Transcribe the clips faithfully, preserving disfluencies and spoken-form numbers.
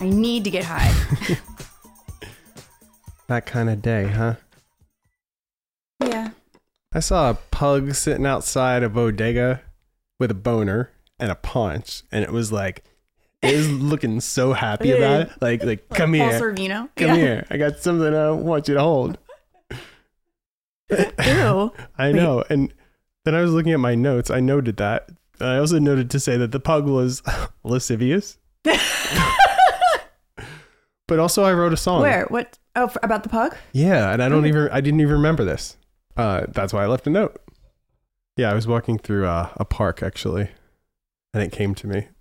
I need to get high. That kind of day, huh? Yeah. I saw a pug sitting outside a bodega with a boner and a paunch, and it was like, it was looking so happy about it. Like, like, like come Paul here. Sorvino. Come yeah. here. I got something I want you to hold. Ew. I Wait. know. And then I was looking at my notes. I noted that. I also noted to say that the pug was lascivious. But also I wrote a song. Where? What? Oh, for, about the pug? Yeah, and I don't even, I didn't even remember this. Uh, that's why I left a note. Yeah, I was walking through uh, a park, actually, and it came to me.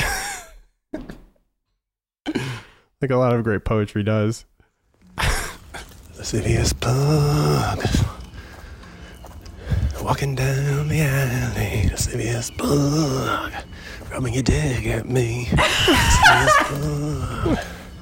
Like a lot of great poetry does. Lascivious pug, walking down the alley. Lascivious pug, rubbing your dick at me. Lascivious pug.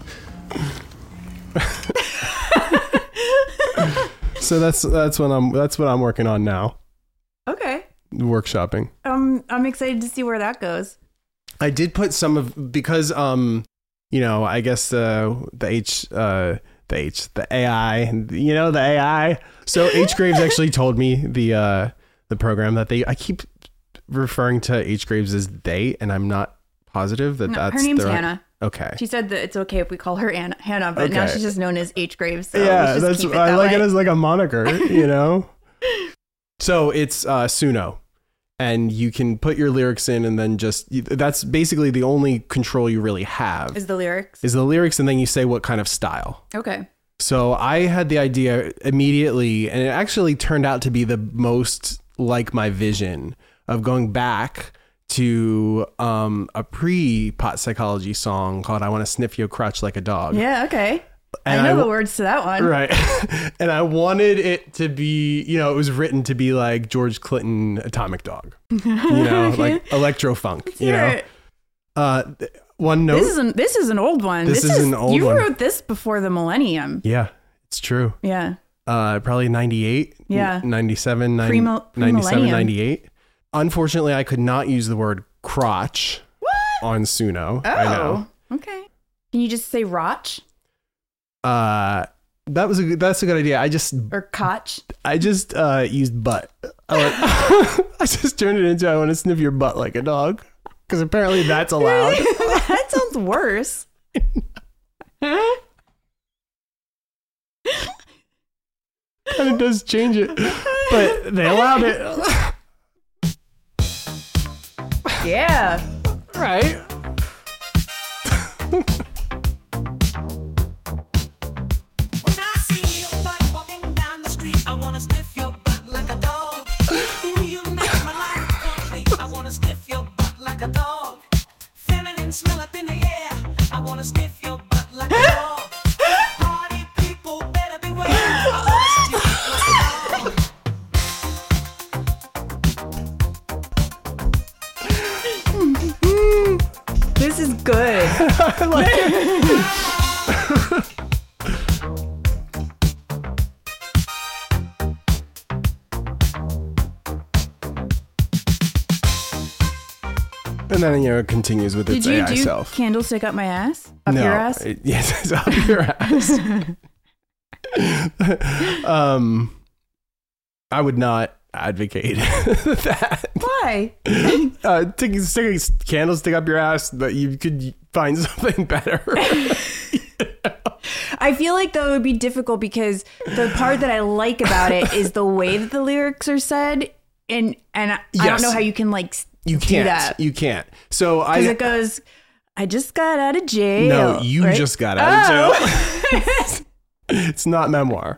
So that's that's what I'm that's what I'm working on now. Okay. Workshopping. Um, I'm excited to see where that goes. I did put some of because um you know I guess the the H uh the H the A I you know the A I. So H Graves actually told me the uh the program that they I keep referring to H Graves as they, and I'm not positive that No, that's her name's their- Hannah. Okay. She said that it's okay if we call her Anna, Hannah, but now Okay. she's just known as H Graves. So Yeah, let's just that's keep it I that like way. it as like a moniker, you know. So it's uh, Suno, and you can put your lyrics in, and then just that's basically the only control you really have Is the lyrics? is the lyrics, and then you say what kind of style. Okay. So I had the idea immediately, and it actually turned out to be the most like my vision of going back to um, a pre-pot psychology song called I Want to Sniff Your Crotch Like a Dog. Yeah, okay. And I know I- the words to that one. Right. And I wanted it to be, you know, it was written to be like George Clinton Atomic Dog, you know, Okay. like electro funk, you Hear know. it. Uh, th- one note. This is an this is an old one. This is an old you one. wrote this before the millennium. Yeah, it's true. Yeah. Uh, probably ninety-eight, Yeah. ninety-seven, ninety, Premo- ninety-seven, pre-millennium. ninety-eight. Unfortunately, I could not use the word crotch What? on Suno. Oh. I know. Okay. Can you just say Roch Uh, that was a good, that's a good idea. I just or Koch? I just uh, used butt. I, went, I just turned it into I want to sniff your butt like a dog. Because apparently that's allowed. That sounds worse. And it does change it. But they allowed it. Yeah. Right. When I see your butt walking down the street, I wanna sniff your butt like a dog. You make my life complete. I wanna sniff your butt like a dog. Feminine smell up in the air. I wanna sniff your butt like a dog. Party people better beware. I wanna sniff your butt like a dog. This is good. I like it. And then, you know, it continues with its Did you A I do self. candlestick up my ass? Up no, your ass? it- yes, it's up your ass. um, I would not advocate that. Why? Uh, take, stick a candlestick up your ass, but you could find something better. I feel like that would be difficult because the part that I like about it is the way that the lyrics are said, and and I, I Yes. don't know how you can like s- You do can't. that You can't. So I. because it goes. I just got out of jail. No, you right? just got out Oh. of jail. It's not memoir.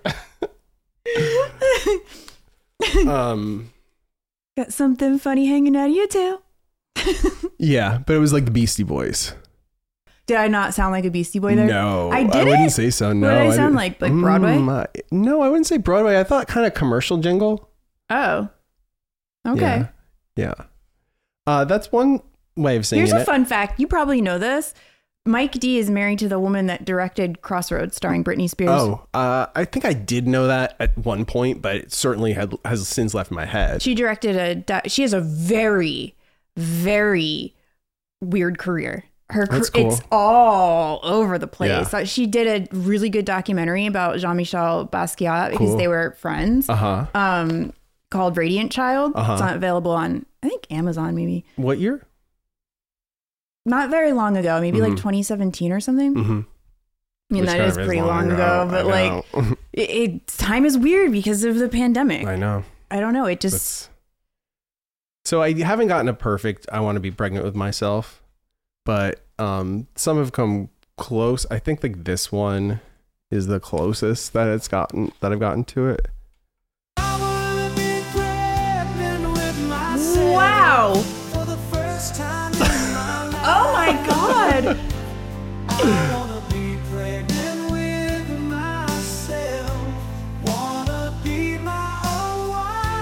um. Got something funny hanging out of your tail. Yeah, but it was like the Beastie Boys. Did I not sound like a Beastie Boy there? No, I I didn't? wouldn't say so. No, What did I I sound didn't- like? Like Broadway? Mm, uh, no, I wouldn't say Broadway. I thought kind of commercial jingle. Oh. Okay. Yeah. Yeah. Uh, that's one way of saying Here's a it. fun fact. You probably know this. Mike D is married to the woman that directed Crossroads, starring Britney Spears. Oh, uh, I think I did know that at one point, but it certainly had, has since left my head. She directed a. di- She has a very, very weird career. Her cr- That's cool. It's all over the place. Yeah. So she did a really good documentary about Jean-Michel Basquiat because Cool. they were friends. Uh-huh. Um, called Radiant Child. Uh-huh. It's not available on I think Amazon maybe. What year? Not very long ago, maybe Mhm. like twenty seventeen or something. Mm-hmm. I mean, that is pretty long ago, but like it, it time is weird because of the pandemic. I know. I don't know. It just That's... So I haven't gotten a perfect I want to be pregnant with myself, but um, some have come close. I think like this one is the closest that it's gotten that I've gotten to it. I wanna be pregnant with myself wow. for the first time in my life. Oh my god. I wanna be pregnant with myself. Wanna be my own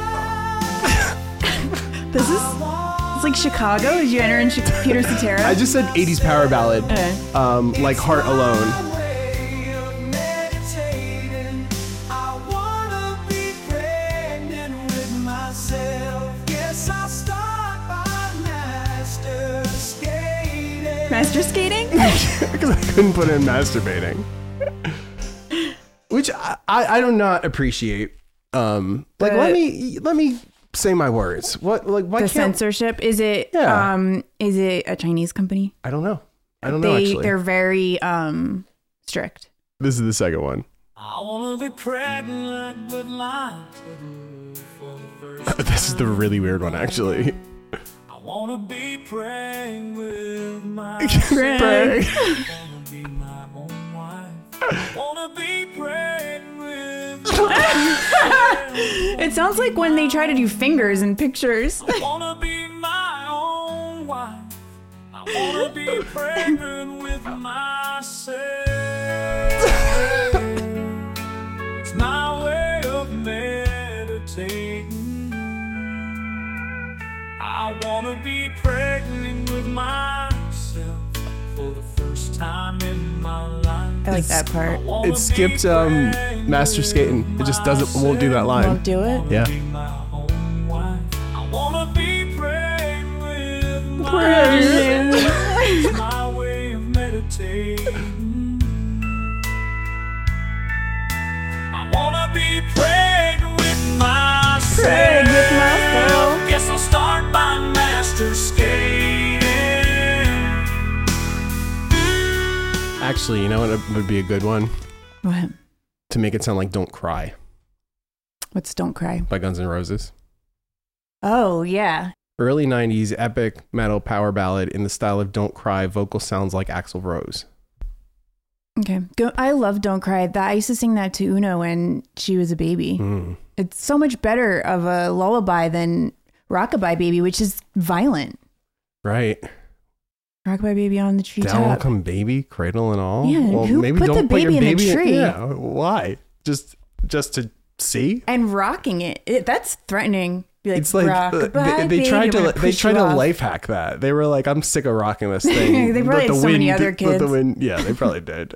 wife. This is it's like Chicago. Did you enter in Chi- Peter Cetera? I just said eighties power ballad, Okay. um, like Heart Alone. My way of meditating. I wanna be pregnant with myself. Yes, I'll start by master skating. Master skating? Because I couldn't put in masturbating, which I, I, I do not appreciate. Um, like The- let me let me say my words. What like why The can't censorship is it? Yeah. Um, is it a Chinese company? I don't know. I don't know They actually. they're very um strict. This is the second one. I wanna be pregnant with life for the first This is the really weird one actually. I wanna be praying with myself. Pray. Wanna be my own wife. Wanna be praying with It sounds like when they try to do fingers in pictures. Wanna be my own wife. I wanna be pregnant with myself. It's my way of meditating. I wanna be pregnant with myself for the first time in my life. I like that part. Wanna It skipped um Master Skating. It just doesn't won't do that line. Won't do it. Yeah. be my own wife. I wanna be praying with Praying. myself. It's my way of meditating. I wanna be praying with myself. Praying with myself. Guess I'll start by master skating. Actually, you know what would be a good one What? to make it sound like "Don't Cry" What's Don't Cry? by Guns N' Roses. Oh yeah. Early nineties epic metal power ballad in the style of "Don't Cry." Vocal sounds like Axl Rose. Okay. Go, I love Don't Cry. That I used to sing that to Una when she was a baby. Mm. It's so much better of a lullaby than Rockabye Baby, which is violent. Right. Rockabye Baby on the Down will treetop. come baby, cradle and all. Yeah, who put the put your baby in the tree? Yeah, why? Just just to see? And rocking it. it that's threatening. Be like, It's like uh, Rockabye they, they tried baby, to I'm gonna they push tried you to off. life hack that. They were like, I'm sick of rocking this thing. They probably Let had the so many wind- other let the kids. wind- yeah, they probably did.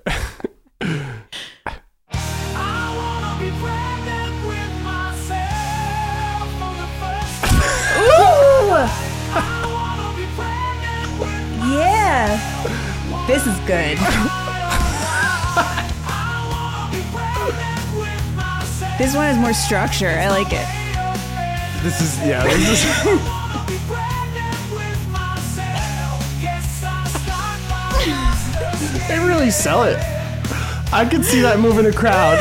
I wanna be pregnant with myself for the first time. Ooh! I wanna be pregnant with Yeah. This is good. I wanna be pregnant with myself. This one has more structure. I like it. This is yeah. This is I wanna be pregnant with myself. Yes, I start by myself. they really sell it. I could see that moving a crowd.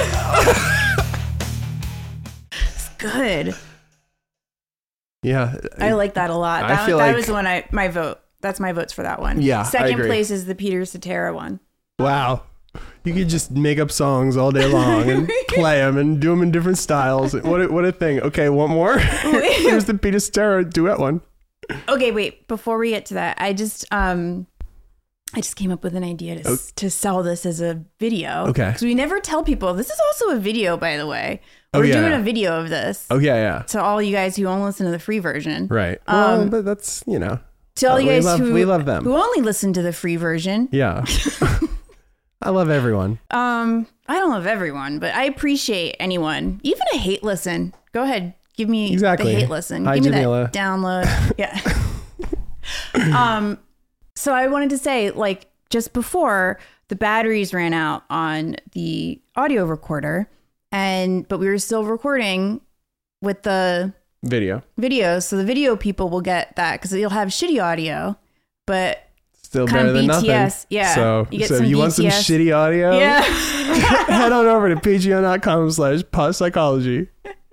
Good. Yeah, I like that a lot. I That, feel that like- was the one I my vote. That's my votes for that one. Yeah, I Second agree. place is the Peter Cetera one. wow. You could just make up songs all day long and play them and do them in different styles. What a, what a thing. Okay, one more. Here's the Peter Cetera duet one. Okay, wait. Before we get to that, I just um, I just came up with an idea to s to sell this as a video. Okay. Because we never tell people this is also a video, by the way. Oh, We're yeah. doing a video of this. Oh yeah, yeah. To all you guys who only listen to the free version. Right. Um, well, but that's you know. To all Uh, you we guys love- who we love them. who only listen to the free version. Yeah. I love everyone. Um, I don't love everyone, but I appreciate anyone, even a hate listen. Go ahead, give me Exactly. the hate listen. Hi, give me Jamila. that download. Yeah. um, So I wanted to say, like, just before the batteries ran out on the audio recorder, and but we were still recording with the Video. video. So the video people will get that because you'll have shitty audio, but Still kind better of than B T S. nothing. Yeah. So, You get so some if you want some B T S. shitty audio, yeah. head on over to patreon.com slash pause psychology.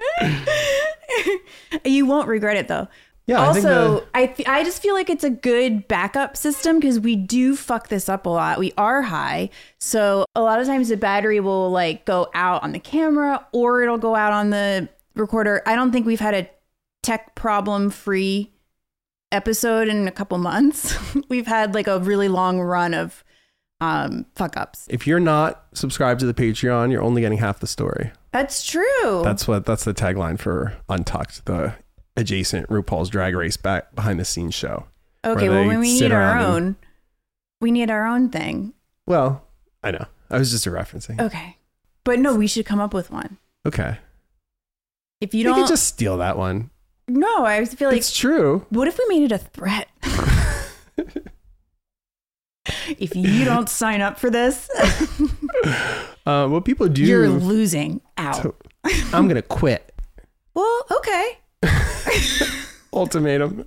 You won't regret it though. Yeah, I think also, the- I th- I just feel like it's a good backup system because we do fuck this up a lot. We are high, so a lot of times the battery will like go out on the camera or it'll go out on the recorder. I don't think we've had a tech problem free episode in a couple months. We've had like a really long run of um fuck ups. If you're not subscribed to the Patreon, you're only getting half the story. That's true. That's what that's the tagline for Untucked, the adjacent RuPaul's Drag Race back behind the scenes show. okay. where Well, they when we sit need our around and- own, we need our own thing. Well, I know. I was just referencing. Okay, but no, we should come up with one. Okay. If you You don't, could just steal that one. no, I just feel like, It's true. what if we made it a threat? If you don't sign up for this, Uh, what people do, you're losing out. I'm going to quit. Well, okay. Ultimatum.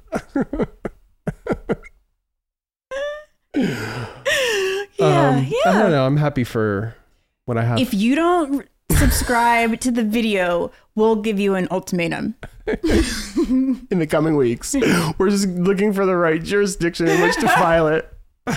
Yeah, Um, yeah. I don't know. I'm happy for what I have. If you don't subscribe to the video, we'll give you an ultimatum. in the coming weeks. We're just looking for the right jurisdiction in which to file it.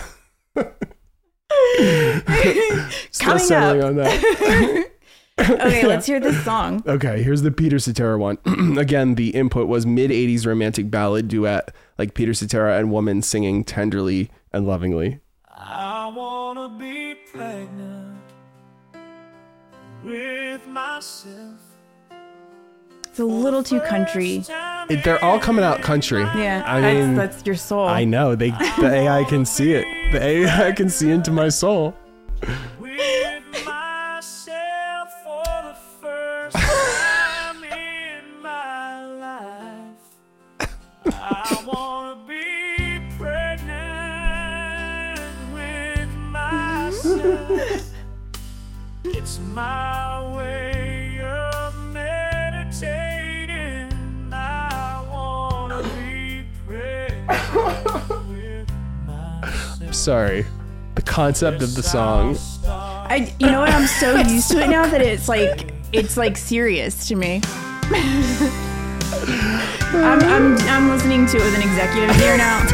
Still Coming settling up. on that. Okay, let's hear this song. Okay, here's the Peter Cetera one. Again, the input was mid eighties romantic ballad duet, like Peter Cetera and Woman singing tenderly and lovingly. I wanna be pregnant with myself. It's a little too country. It, they're all coming out country. Yeah, I that's, mean, that's your soul. I know. They the A I can see it. The A I can see into my soul. With myself for the first time in my life. I wanna be pregnant with myself. It's my way of meditating. I wanna be pregnant with myself. Sorry. The concept of the song. I, you know what? I'm so used to it now that it's like it's like serious to me. I'm, I'm I'm listening to it with an executive ear now.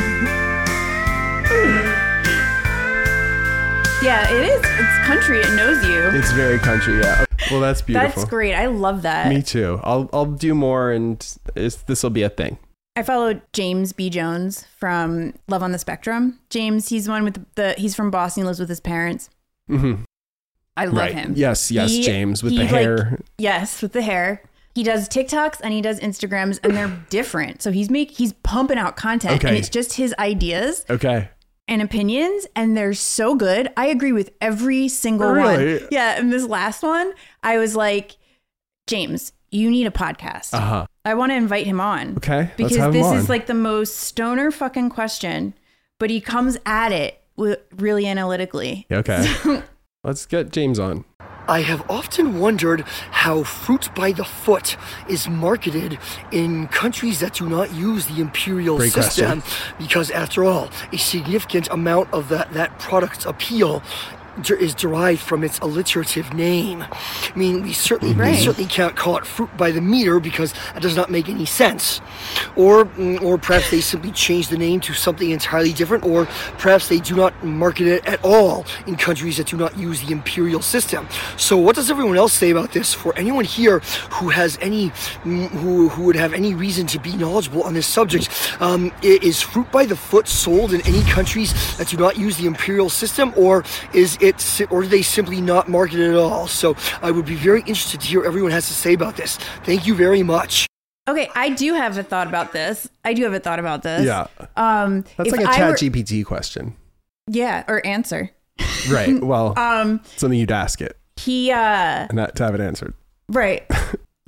Yeah, it is. It's country. It knows you. It's very country, yeah. Well, that's beautiful. That's great. I love that. Me too. I'll I'll do more, and this will be a thing. I followed James B. Jones from Love on the Spectrum. James, he's the one with the, he's from Boston, he lives with his parents. Mm-hmm. I love Right. him. Yes, yes, He- James with he, the like- hair. Yes, with the hair. He does TikToks and he does Instagrams and they're different. So he's make he's pumping out content Okay. and it's just his ideas Okay. and opinions and they're so good. I agree with every single Really? one. Yeah, and this last one, I was like, James, you need a podcast. Uh huh. I want to invite him on. Okay, let's Because have him this on. is like the most stoner fucking question, but he comes at it with really analytically. Okay. Let's get James on. I have often wondered how fruit by the foot is marketed in countries that do not use the imperial Great system, question. because after all, a significant amount of that, that product's appeal der- is derived from its alliterative name. I mean, we certainly, Right. we certainly can't call it fruit by the meter because that does not make any sense. Or, mm, or perhaps they simply change the name to something entirely different, or perhaps they do not market it at all in countries that do not use the imperial system. So what does everyone else say about this? For anyone here who has any, mm, who, who would have any reason to be knowledgeable on this subject, um, i- is fruit by the foot sold in any countries that do not use the imperial system, or is it, si- or do they simply not market it at all? So I would be very interested to hear what everyone has to say about this. Thank you very much. Okay, I do have a thought about this. I do have a thought about this. Yeah. Um, That's if like a I chat were- G P T question. Yeah, or answer. Right. Well, Um, something you'd ask it he, uh, and not to have it answered. right.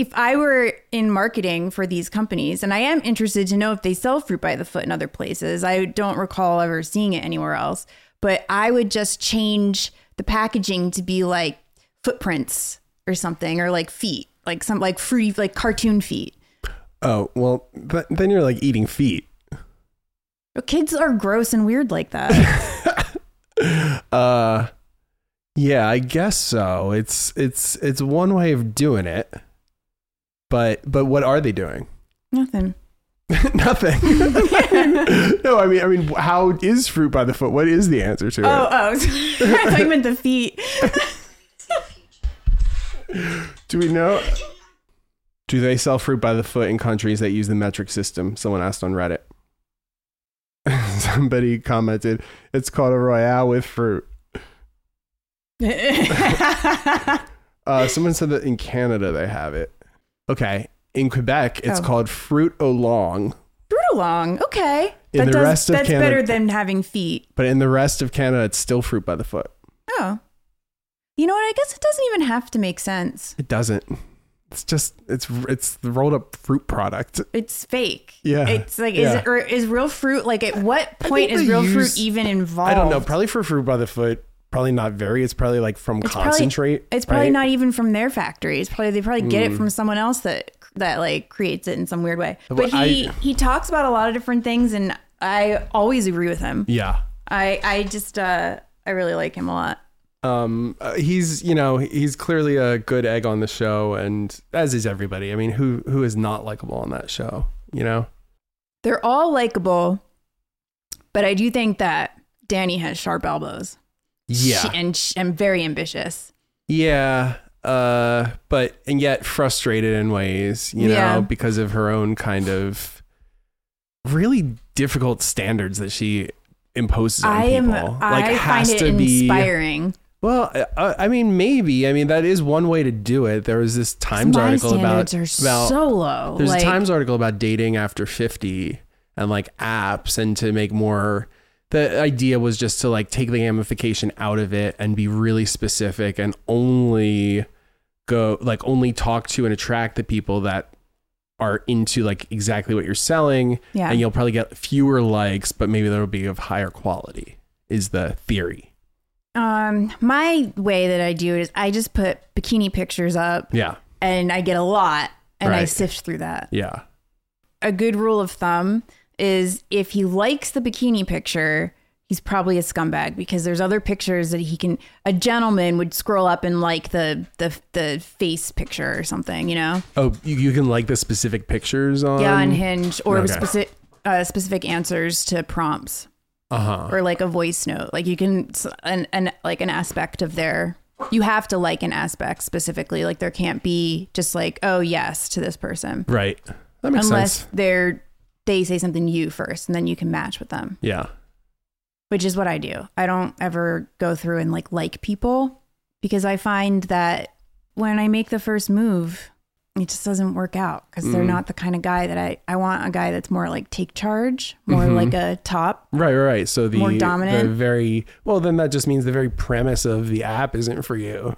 if I were in marketing for these companies, and I am interested to know if they sell fruit by the foot in other places. I don't recall ever seeing it anywhere else, but I would just change the packaging to be like footprints or something, or like feet, like some like fruity, like cartoon feet. Oh, well, th- then you're like eating feet. But kids are gross and weird like that. uh, yeah, I guess so. It's it's it's one way of doing it. But but what are they doing? Nothing. Nothing. No, I mean I mean how is fruit by the foot? What is the answer to Oh, it? oh. I thought you meant the feet. Do we know? Do they sell fruit by the foot in countries that use the metric system? Someone asked on Reddit. Somebody commented, it's called a Royale with fruit. Uh, someone said that in Canada they have it. Okay. In Quebec, it's Oh. called fruit au long. Fruit along. Okay. In that the does, rest of that's Canada- better than having feet. But in the rest of Canada, it's still fruit by the foot. Oh. You know what? I guess it doesn't even have to make sense. It doesn't. It's just, it's it's the rolled up fruit product. It's fake. Yeah. It's like, is Yeah. it, or is real fruit, like at what point is they real use- fruit even involved? I don't know. Probably for fruit by the foot, probably not very. It's probably like from It's probably- concentrate. It's probably right? not even from their factory. It's probably, they probably get Mm. it from someone else that, that like creates it in some weird way. But But he, I- he talks about a lot of different things, and I always agree with him. Yeah. I, I just, uh, I really like him a lot. Um, uh, he's, you know, he's clearly a good egg on the show, and as is everybody. I mean, who who is not likable on that show, you know? They're all likable, but I do think that Danny has sharp elbows. Yeah. She, and, sh- and very ambitious. Yeah. Uh, but, and yet frustrated in ways, you know, Yeah. because of her own kind of really difficult standards that she imposes on I people. am. like, I has find it to be inspiring. Well, I, I mean, maybe. I mean, that is one way to do it. There was this Times My article about, standards are about so low. there's like, a Times article about dating after fifty and like apps, and to make more, the idea was just to like take the gamification out of it and be really specific and only go like only talk to and attract the people that are into like exactly what you're selling. Yeah. And you'll probably get fewer likes, but maybe they'll be of higher quality is the theory. Um, my way that I do it is I just put bikini pictures up, Yeah. and I get a lot, and I Right. sift through that. Yeah. A good rule of thumb is if he likes the bikini picture, he's probably a scumbag, because there's other pictures that he can. A gentleman would scroll up and like the the the face picture or something, you know? Oh, you, you can like the specific pictures on. Yeah, on Hinge, or okay. specific uh, specific answers to prompts. Uh-huh. Or like a voice note, like you can an, an like an aspect of their, you have to like an aspect specifically, like there can't be just like, oh yes to this person, Right. That makes unless sense. they're they say something to you first, and then you can match with them, Yeah. which is what I do. I don't ever go through and like like people, because I find that when I make the first move, it just doesn't work out, because they're Mm. not the kind of guy that I I want. A guy that's more like take charge, more Mhm. like a top. Right, right, right. So the, More dominant? the very, well, then that just means the very premise of the app isn't for you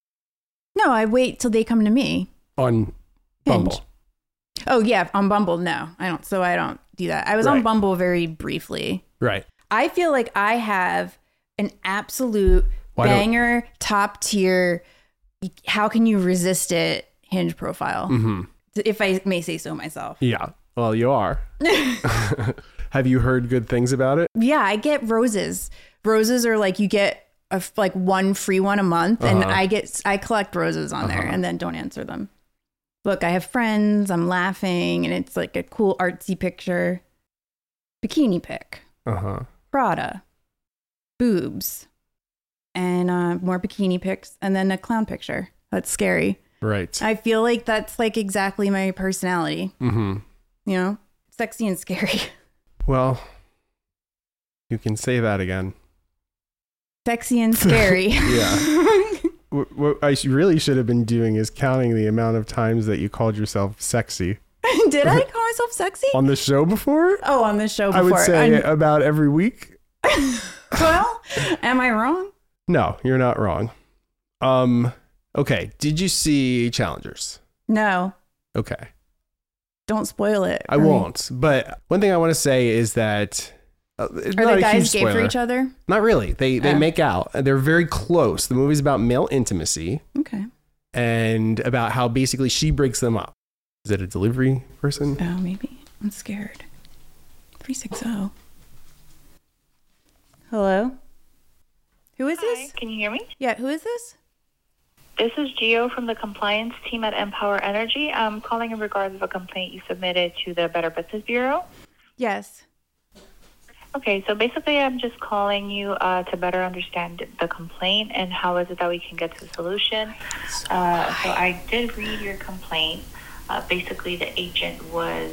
No, I wait till they come to me. on Hinge. Bumble. Oh yeah, on Bumble, no, I don't. So I don't do that. I was on Right. Bumble very briefly. Right. I feel like I have an absolute Why don't- banger, top tier. How can you resist it? Hinge profile, Mm-hmm. if I may say so myself. Yeah. Well, you are. Have you heard good things about it? Yeah, I get roses. Roses are like you get a f like one free one a month, and Uh-huh. I get I collect roses on there Uh-huh. and then don't answer them. Look, I have friends. I'm laughing, and it's like a cool artsy picture. Bikini pic, Uh-huh. Prada, boobs, and uh, more bikini pics, and then a clown picture. That's scary. Right. I feel like that's like exactly my personality. Mm-hmm. You know, sexy and scary. Well, you can say that again. Sexy and scary. Yeah. What, what I sh- really should have been doing is counting the amount of times that you called yourself sexy Did I call myself sexy? on the show before. Oh, on this show I before. would say I'm- about every week. well, am I wrong? No, you're not wrong. Um, okay. Did you see Challengers? No, Okay. don't spoil it. I for me. won't. But one thing I want to say is that uh, it's Are not the a guys huge gay for spoiler. each other? Not really. They they Oh. make out. They're very close. The movie's about male intimacy Okay. and about how basically she breaks them up. Is it a delivery person? Oh, maybe. I'm scared. three sixty. Hello? Who is Hi, this? can you hear me? Yeah, who is this? This is Gio from the compliance team at Empower Energy. I'm calling in regards of a complaint you submitted to the Better Business Bureau. Yes. Okay, so basically I'm just calling you uh, to better understand the complaint and how is it that we can get to a solution. Uh, so I did read your complaint. Uh, basically the agent was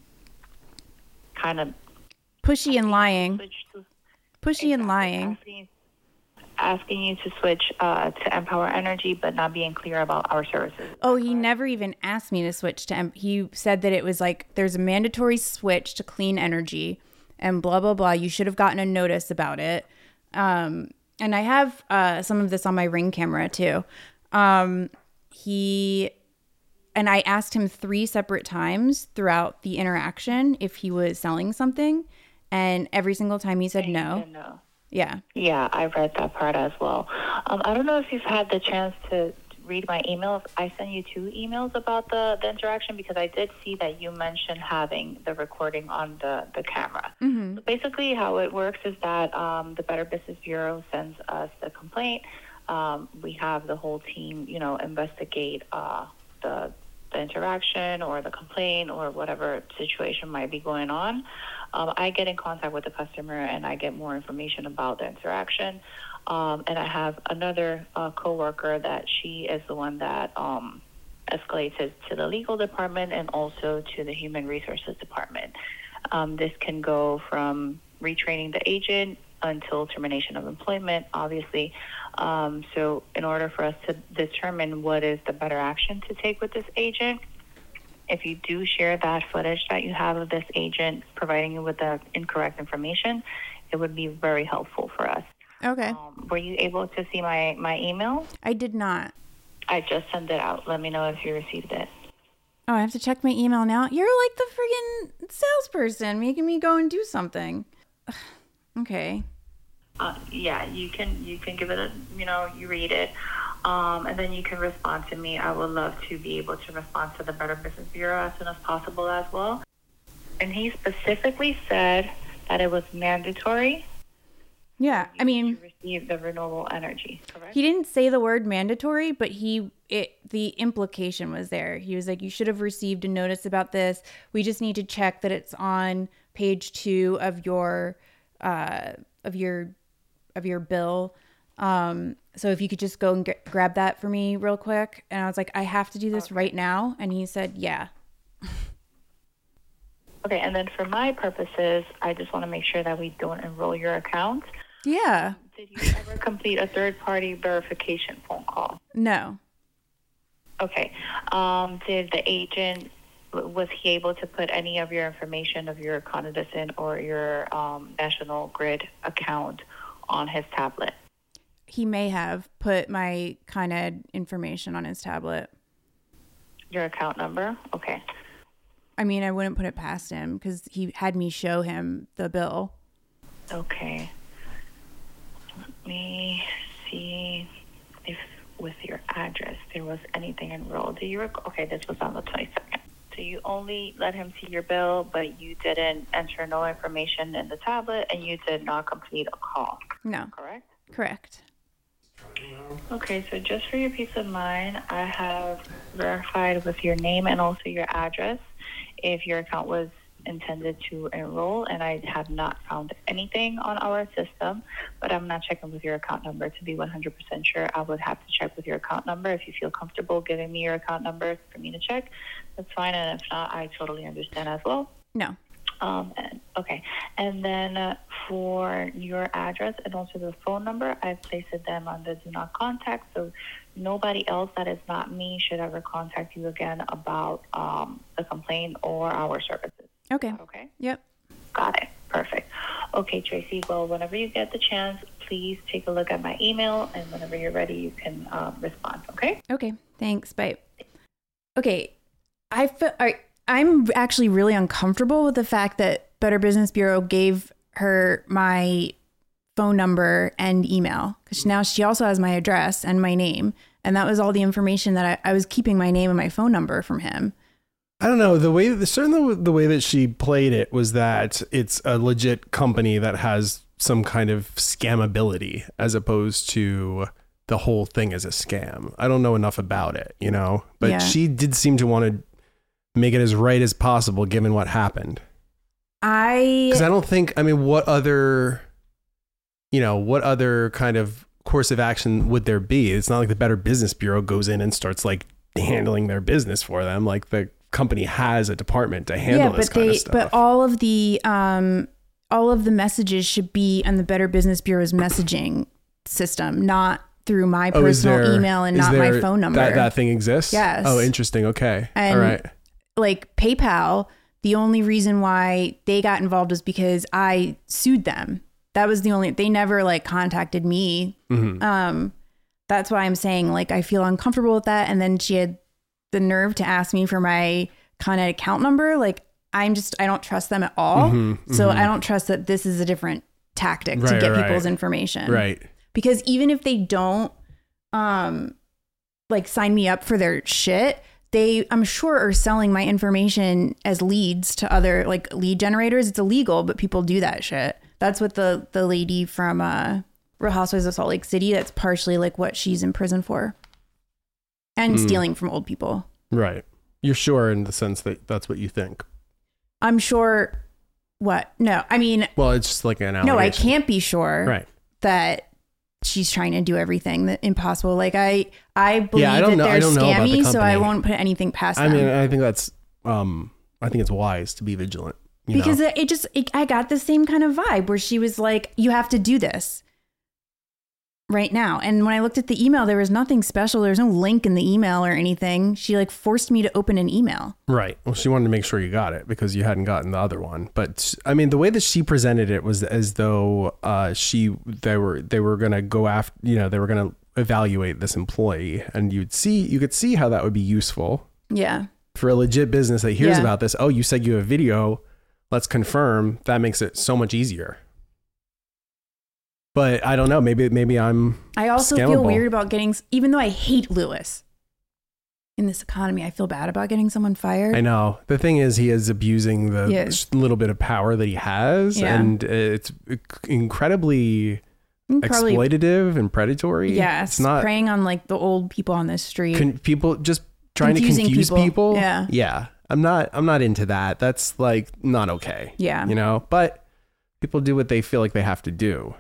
kind of Pushy and lying. switched to Pushy and lying. Asking, asking you to switch uh, to Empower Energy, but not being clear about our services. Oh, he never even asked me to switch to. em- He said that it was like there's a mandatory switch to clean energy, and blah blah blah. You should have gotten a notice about it. Um, and I have uh, some of this on my Ring camera too. Um, he and I asked him three separate times throughout the interaction if he was selling something, and every single time he said no. No. Yeah. Yeah, I read that part as well. Um, I don't know if you've had the chance to read my emails. I sent you two emails about the, the interaction because I did see that you mentioned having the recording on the, the camera. So basically how it works is that um, the Better Business Bureau sends us the complaint. Um, we have the whole team, you know, investigate uh, the, the interaction or the complaint or whatever situation might be going on. Um, I get in contact with the customer and I get more information about the interaction. Um, and I have another uh, coworker that she is the one that um, escalates it to the legal department and also to the human resources department. Um, this can go from retraining the agent until termination of employment, obviously. Um, so in order for us to determine what is the better action to take with this agent, if you do share that footage that you have of this agent providing you with the incorrect information, it would be very helpful for us. Okay. Um, were you able to see my, my email? I did not. I just sent it out. Let me know if you received it. Oh, I have to check my email now. You're like the friggin' salesperson making me go and do something. Ugh, okay. Uh, yeah, you can you can give it a, you know, you read it, um, and then you can respond to me. I would love to be able to respond to the Better Business Bureau as soon as possible as well. And he specifically said that it was mandatory Yeah, I mean, to receive the renewable energy, correct? he didn't say the word mandatory, but he it the implication was there. He was like, you should have received a notice about this. We just need to check that it's on page two of your uh of your of your bill. Um, so if you could just go and get, grab that for me real quick. And I was like, I have to do this right now. And he said, yeah. Okay, and then for my purposes, I just want to make sure that we don't enroll your account. Yeah. Did you ever complete a third-party verification phone call? No. Okay. Um, did the agent, w- was he able to put any of your information of your Con Edison or your um, National Grid account on his tablet? He may have put my Con Ed information on his tablet. Your account number? Okay. I mean, I wouldn't put it past him because he had me show him the bill. Okay. Let me see if with your address there was anything enrolled. Do you rec- okay, this was on the twenty-second. So you only let him see your bill, but you didn't enter no information in the tablet and you did not complete a call, No. correct? Correct. Okay, so just for your peace of mind, I have verified with your name and also your address if your account was intended to enroll, and I have not found anything on our system, but I'm not checking with your account number to be one hundred percent sure. I would have to check with your account number. If you feel comfortable giving me your account number for me to check, that's fine, and if not, I totally understand as well. No. Um, and, okay, and then uh, for your address and also the phone number, I've placed them on the do not contact, so nobody else that is not me should ever contact you again about um, the complaint or our services. Okay. Okay, Yep. got it. Perfect. Okay, Tracy, well, whenever you get the chance, please take a look at my email, and whenever you're ready, you can um, respond, okay? Okay. Thanks. Bye. okay, I feel, I, I'm actually really uncomfortable with the fact that Better Business Bureau gave her my phone number and email, because now she also has my address and my name. And that was all the information that I, I was keeping my name and my phone number from him. I don't know. The way that certainly the way that she played it was that it's a legit company that has some kind of scamability as opposed to the whole thing as a scam. I don't know enough about it, you know, but Yeah. she did seem to want to make it as right as possible given what happened. I Because I don't think, I mean, what other, you know, what other kind of course of action would there be? It's not like the Better Business Bureau goes in and starts like handling their business for them. Like the company has a department to handle yeah, this but kind they of stuff. but all of the um all of the messages should be on the Better Business Bureau's messaging system, not through my Oh, is personal there- email and is not there- my phone number. That, that thing exists? Yes. Oh, interesting. Okay. And All right. like PayPal, the only reason why they got involved is because I sued them. That was the only, they never like contacted me. Mhm. Um, that's why I'm saying like I feel uncomfortable with that. And then she had the nerve to ask me for my Con Ed account number. Like I'm just, I don't trust them at all. Mhm, So mhm. I don't trust that this is a different tactic to Right, get right. people's information. Right. Because even if they don't um like sign me up for their shit, they I'm sure are selling my information as leads to other like lead generators. It's illegal, but people do that shit. That's what the the lady from uh Real Housewives of Salt Lake City, that's partially like what she's in prison for. And Mm. stealing from old people. Right. You're sure in the sense that that's what you think. I'm sure what? No, I mean Well, it's just like an allegation. no, I can't be sure Right. that she's trying to do everything that impossible. Like I, I believe Yeah, I don't that know- I they're don't know about the scammy, so I company. won't put anything past I them. mean, I think that's, um, I think it's wise to be vigilant. You because know? it, it just, it, I got the same kind of vibe where she was like, "You have to do this right now." And when I looked at the email, there was nothing special. There was no link in the email or anything. She like forced me to open an email. Right. Well, she wanted to make sure you got it because you hadn't gotten the other one. But I mean, the way that she presented it was as though uh, she they were they were gonna go after you know they were gonna evaluate this employee, and you'd see you could see how that would be useful Yeah. for a legit business that hears Yeah. about this. Oh, you said you have video. Let's confirm. That makes it so much easier. But I don't know. Maybe maybe I'm. I also feel Scammable. weird about getting, even though I hate Lewis in this economy, I feel bad about getting someone fired. I know. The thing is, he is abusing the He is. s- little bit of power that he has, Yeah. and it's incredibly Probably, exploitative and predatory. yes, It's not preying on like the old people on this street. con- people just trying Confusing to confuse people. people. Yeah. Yeah. I'm not I'm not into that. That's like not okay. Yeah. You know, but people do what they feel like they have to do.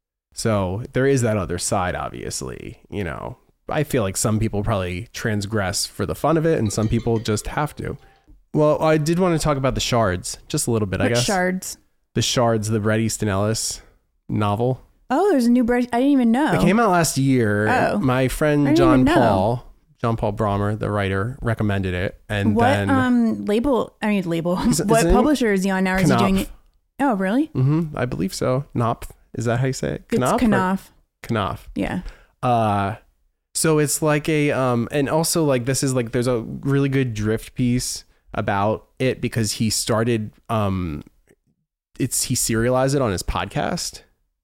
So there is that other side, obviously, you know. I feel like some people probably transgress for the fun of it and some people just have to. Well, I did want to talk about the Shards just a little bit, I What guess. shards? The Shards, the Bret Easton Ellis novel. Oh, there's a new Bret. I didn't even know. It came out last year. Oh. My I friend didn't John even know. Paul, John Paul Brommer, the writer, recommended it. And What then um label? I mean label. Is- is what it- publisher is he on now? Is he Knopf. doing it? Oh, really? Mhm, I believe so. Knopf. Is that how you say it? It's Knopf or- Knopf. Knopf. Yeah. Uh, so it's like a, um, and also like this is like, there's a really good drift piece about it because he started, um, it's, he serialized it on his podcast.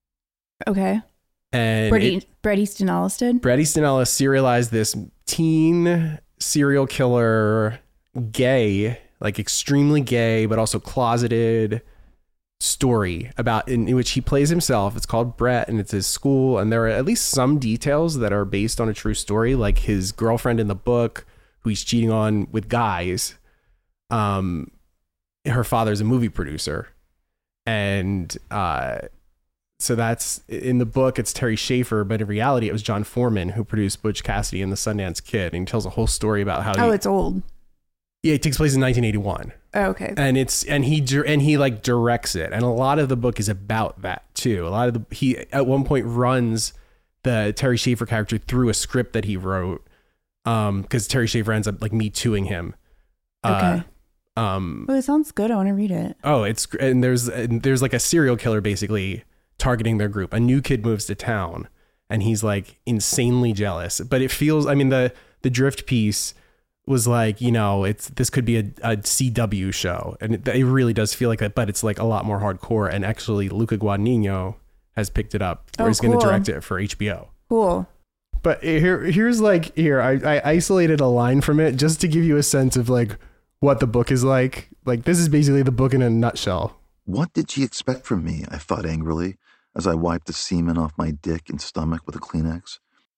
Okay. And Bret, it- E- Bret Easton Ellis did. Bret Easton Ellis serialized this teen serial killer, gay, like extremely gay, but also closeted story about in, in which he plays himself. It's called Bret and it's his school. And there are at least some details that are based on a true story, like his girlfriend in the book who he's cheating on with guys. Um, her father's a movie producer. And, uh, so that's in the book, it's Terry Schaefer, but in reality, it was John Foreman who produced Butch Cassidy and the Sundance Kid. And he tells a whole story about how Oh, he, it's old. yeah, it takes place in nineteen eighty-one. Oh, okay. And it's, and he, dir- and he like directs it. And a lot of the book is about that too. A lot of the, he at one point runs the Terry Schaefer character through a script that he wrote. Um, cause Terry Schaefer ends up like me tooing him. Okay. Uh, um, Oh, it sounds good. I want to read it. Oh, it's and there's and there's like a serial killer basically targeting their group. A new kid moves to town and he's like insanely jealous. But it feels, I mean, the the drift piece was like, you know, it's this could be a, a C W show, and it, it really does feel like that, but it's like a lot more hardcore. And actually, Luca Guadagnino has picked it up, where Oh, he's going cool. to direct it for H B O. Cool. But here, here's like here I, I isolated a line from it just to give you a sense of like what the book is like. Like this is basically the book in a nutshell. What did she expect from me? I thought angrily as I wiped the semen off my dick and stomach with a Kleenex.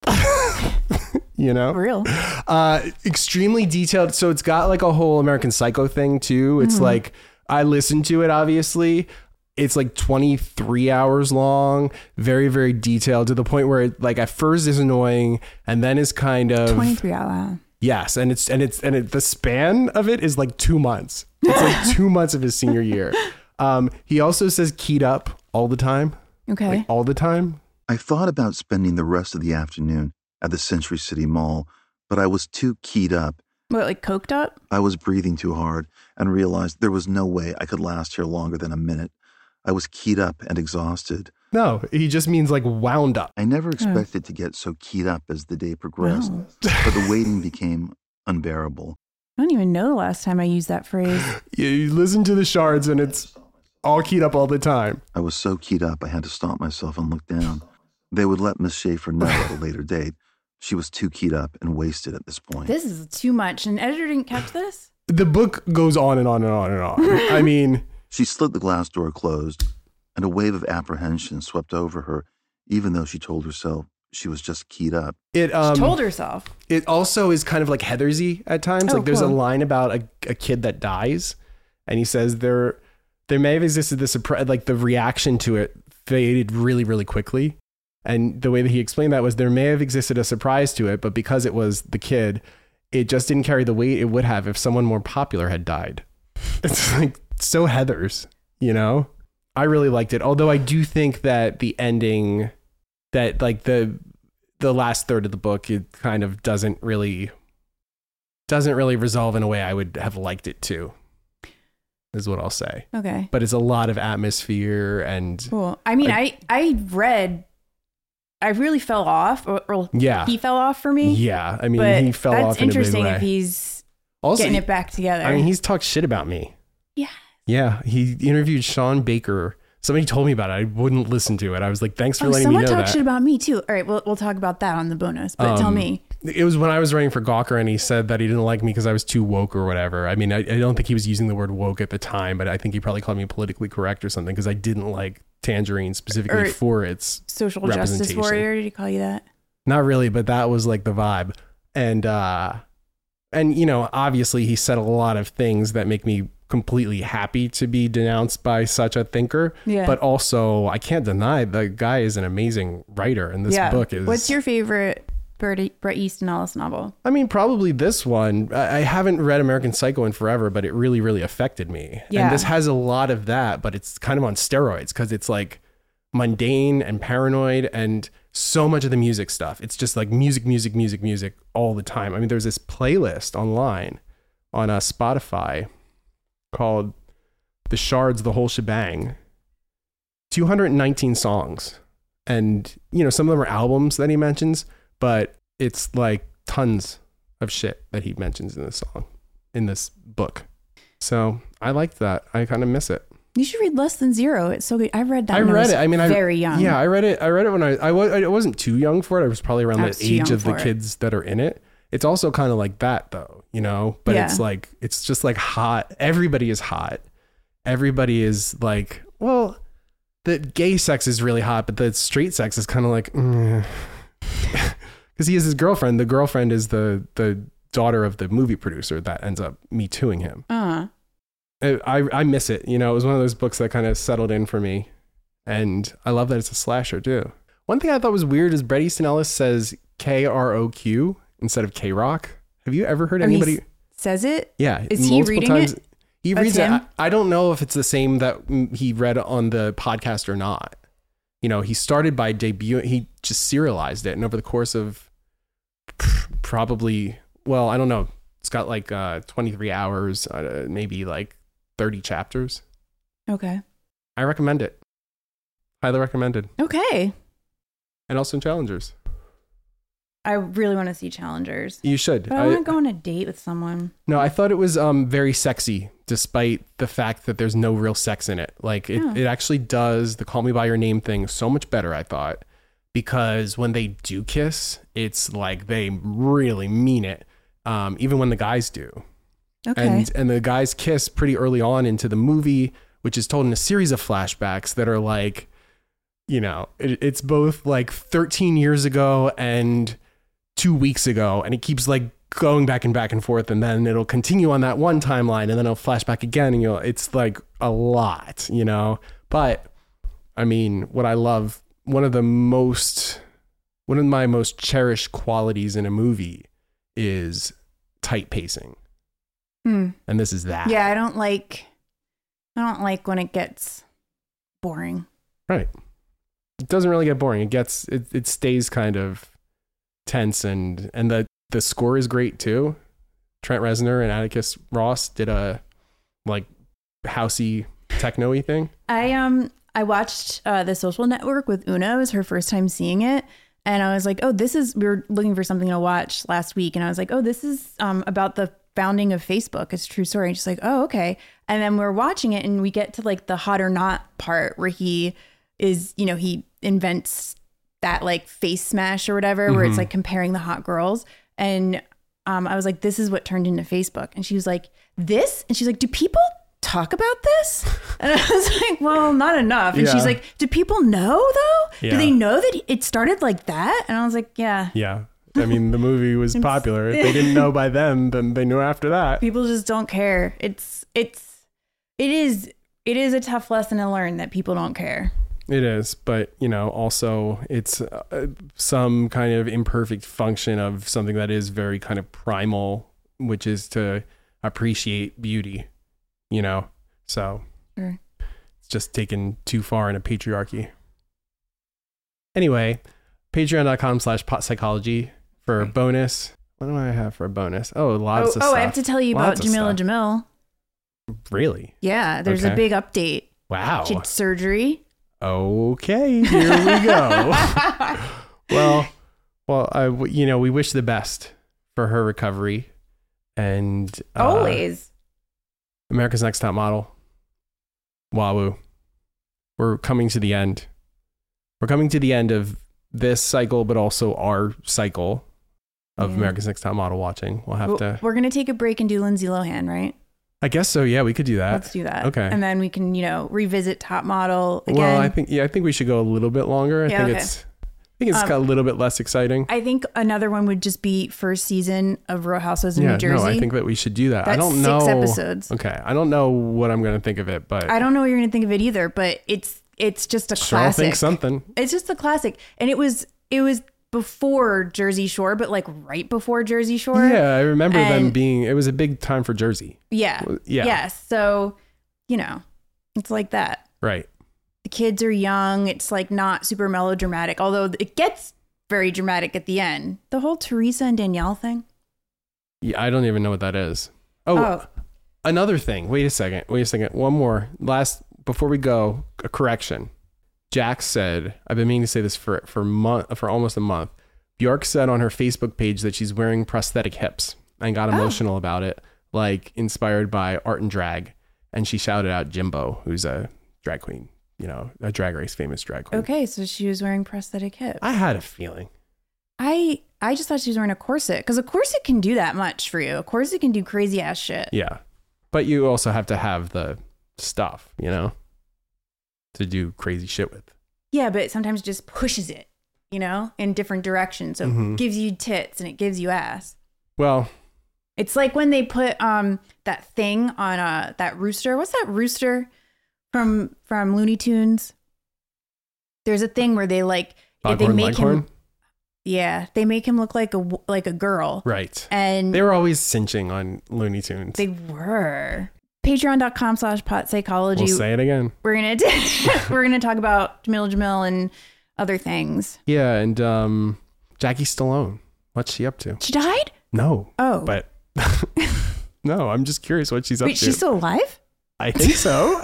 You know, Real. uh, extremely detailed. So it's got like a whole American Psycho thing too. It's Mm-hmm. like I listened to it. Obviously, it's like twenty-three hours long. Very, very detailed to the point where it like at first is annoying and then is kind of twenty-three hours. yes. And it's and it's and it, the span of it is like two months. It's like two months of his senior year. Um, he also says keyed up all the time. Okay. Like, all the time. I thought about spending the rest of the afternoon at the Century City Mall, but I was too keyed up. What, like coked up? I was breathing too hard and realized there was no way I could last here longer than a minute. I was keyed up and exhausted. No, he just means like wound up. I never expected to get so keyed up as the day progressed, but the waiting became unbearable. I don't even know the last time I used that phrase. You, you listen to the shards and it's all keyed up all the time. I was so keyed up I had to stop myself and look down. They would let Miss Schaefer know at a later date. She was too keyed up and wasted at this point. This is too much. An editor didn't catch this? The book goes on and on and on and on. I mean, She slid the glass door closed, and a wave of apprehension swept over her, even though she told herself she was just keyed up. it um She told herself. it also is kind of like Heathersy at times. Oh, like there's a cool. line about a, a kid that dies, and he says there there may have existed the surprise, like the reaction to it faded really really quickly. And the way that he explained that was there may have existed a surprise to it, but because it was the kid, it just didn't carry the weight it would have if someone more popular had died. It's like so Heathers, you know? I really liked it. Although I do think that the ending, that like the the last third of the book, it kind of doesn't really doesn't really resolve in a way I would have liked it to, is what I'll say. Okay. But it's a lot of atmosphere and Cool. I mean, I- I I read, I really fell off, or, or yeah. he fell off for me. Yeah. I mean, but he fell that's off in a big interesting way. if he's Also, getting it back together. I mean, he's talked shit about me. yeah. Yeah, he interviewed Sean Baker. Somebody told me about it. I wouldn't listen to it. I was like, thanks for Oh, letting me someone know talked that. shit about me too. All right, we'll we'll talk about that on the bonus. But tell Um, me. It was when I was writing for Gawker, and he said that he didn't like me because I was too woke or whatever. I mean, I, I don't think he was using the word woke at the time, but I think he probably called me politically correct or something because I didn't like Tangerine specifically Or for its Social justice representation. warrior, did he call you that? Not really, but that was like the vibe. And, uh, and, you know, obviously he said a lot of things that make me completely happy to be denounced by such a thinker. Yeah. But also, I can't deny the guy is an amazing writer, and this yeah. book is. What's your favorite Bret, Bret Easton Ellis novel? I mean, probably this one. I I haven't read American Psycho in forever, but it really, really affected me. Yeah. And this has a lot of that, but it's kind of on steroids because it's like mundane and paranoid and so much of the music stuff. It's just like music, music, music, music all the time. I mean, there's this playlist online on uh, Spotify called The Shards, the Whole Shebang. two hundred nineteen songs. And, you know, some of them are albums that he mentions, but it's like tons of shit that he mentions in this song, in this book. So I liked that. I kind of miss it. You should read Less Than Zero. It's so good. I read that I when read I was it. I mean, I very young. Yeah, I read it. I read it when I I, was, I wasn't too young for it. I was probably around I the was too age young of the for it. kids that are in it. It's also kind of like that though, you know, but Yeah. it's like, it's just like hot. Everybody is hot. Everybody is like, well, the gay sex is really hot, but the straight sex is kind of like, because he has his girlfriend. The girlfriend is the, the daughter of the movie producer that ends up Me Tooing him. Uh, I, I I miss it. You know, it was one of those books that kind of settled in for me. And I love that it's a slasher too. One thing I thought was weird is Bret Easton Ellis says K R O Q instead of K-Rock. Have you ever heard oh, he anybody? s- says it? Yeah. Is he multiple reading it? He That's reads it. him? I, I don't know if it's the same that mm, he read on the podcast or not. You know, he started by debut. He just serialized it. And over the course of probably, well, I don't know. It's got like uh, twenty-three hours, uh, maybe like thirty chapters. Okay. I recommend it. Highly recommended. Okay. And also Challengers. I really want to see Challengers. You should. But I, I want to go on a date with someone. No, I thought it was um very sexy, despite the fact that there's no real sex in it. Like it, Yeah. it actually does the Call Me by Your Name thing so much better, I thought, because when they do kiss, it's like they really mean it. Um, even when the guys do. Okay. And and the guys kiss pretty early on into the movie, which is told in a series of flashbacks that are like, you know, it, it's both like thirteen years ago and two weeks ago, and it keeps like going back and back and forth, and then it'll continue on that one timeline, and then it'll flash back again, and you'll it's like a lot, you know. But I mean, what I love, one of the most one of my most cherished qualities in a movie is tight pacing. Hmm. And this is that. Yeah, I don't like I don't like when it gets boring. Right. It doesn't really get boring. It gets it, it stays kind of tense, and and the the score is great too. Trent Reznor and Atticus Ross did a like housey techno-y thing. I um I watched uh, The Social Network with Una. It was her first time seeing it. And I was like, oh, this is, we were looking for something to watch last week. And I was like, oh, this is um, about the founding of Facebook. It's a true story. And she's like, oh, okay. And then we're watching it and we get to like the hot or not part where he is, you know, he invents that like face smash or whatever, where it's like comparing the hot girls. And um, I was like, this is what turned into Facebook. And she was like, this? And she's like, do people talk about this? And I was like, well, not enough. And Yeah. she's like, do people know though? Yeah. Do they know that it started like that? And I was like, yeah. Yeah. I mean, the movie was popular. If they didn't know by then, then they knew after that. People just don't care. It's it's it is it is a tough lesson to learn that people don't care. It is, but you know, also it's uh, some kind of imperfect function of something that is very kind of primal, which is to appreciate beauty, you know? So Sure. it's just taken too far in a patriarchy. Anyway, patreon.com slash pot psychology for a bonus. What do I have for a bonus? Oh, lots Oh, of stuff. oh I have to tell you about Lots of Jamila stuff. Jamil. Really? Yeah, there's Okay. a big update. Wow. She had surgery. Okay, here we go. well, well, I, you know, we wish the best for her recovery, and uh, Always. America's Next Top Model. Wahoo. We're coming to the end. We're coming to the end of this cycle, but also our cycle of Yeah. America's Next Top Model watching. We'll have Well, to. We're gonna take a break and do Lindsay Lohan, right? I guess so. Yeah, we could do that. Let's do that. Okay. And then we can, you know, revisit Top Model again. Well, I think yeah, I think we should go a little bit longer. I Yeah, think okay. it's I think it's Um, got a little bit less exciting. I think another one would just be first season of Real Housewives of yeah, New Jersey. no, I think that we should do that. That's I don't six know. episodes. Okay, I don't know what I'm going to think of it, but I don't know what you're gonna think of it either, but it's it's just a sure I'll classic. think something. It's just a classic, and it was it was before Jersey Shore, but like right before Jersey Shore. Yeah, I remember them And- being. It was a big time for Jersey. Yeah. Yeah. Yes. So, you know, it's like that. Right. The kids are young. It's like not super melodramatic, although it gets very dramatic at the end. The whole Teresa and Danielle thing. Yeah, I don't even know what that is. Oh, Oh. another thing. Wait a second. Wait a second. One more. Last before we go, a correction. Jax said, I've been meaning to say this for for month for almost a month. Bjork said on her Facebook page that she's wearing prosthetic hips and got emotional about it, like inspired by art and drag. And she shouted out Jimbo, who's a drag queen, you know, a Drag Race famous drag queen. Okay, so she was wearing prosthetic hips. I had a feeling. I I just thought she was wearing a corset because a corset can do that much for you. A corset can do crazy ass shit. Yeah. But you also have to have the stuff, you know, to do crazy shit with. Yeah, but it sometimes just pushes it, you know, in different directions. So Mhm. it gives you tits and it gives you ass. Well, It's like when they put um that thing on uh that rooster. What's that rooster from from Looney Tunes? There's a thing where they like they Foghorn make Leghorn? him. Yeah, they make him look like a w- like a girl. Right. And They were always cinching on Looney Tunes. they were. Patreon.com slash pot psychology. We'll say it again. We're gonna we're gonna talk about Jamil Jamil and other things. Yeah, and um, Jackie Stallone. What's she up to? She died? No. Oh. But no, I'm just curious what she's up Wait, to. she's still alive? I think so.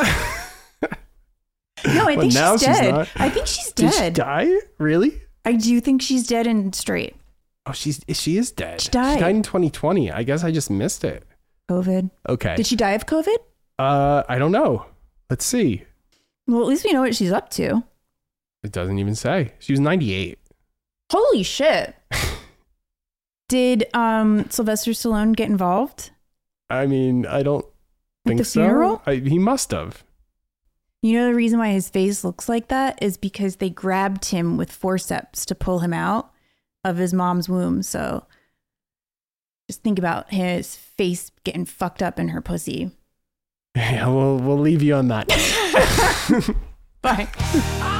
No, I Well, think now she's she's dead. not. I think she's Did she dead. die? Really? I do think she's dead and straight. Oh, she's she is dead. She died. She died in twenty twenty. I guess I just missed it. COVID. Okay. Did she die of COVID? Uh, I don't know. Let's see. Well, at least we know what she's up to. It doesn't even say. She was ninety-eight. Holy shit. Did um, Sylvester Stallone get involved? I mean, I don't At think the so. funeral? I, he must have. You know the reason why his face looks like that is because they grabbed him with forceps to pull him out of his mom's womb. So just think about his face getting fucked up in her pussy. Yeah, we'll we'll leave you on that note. Bye. I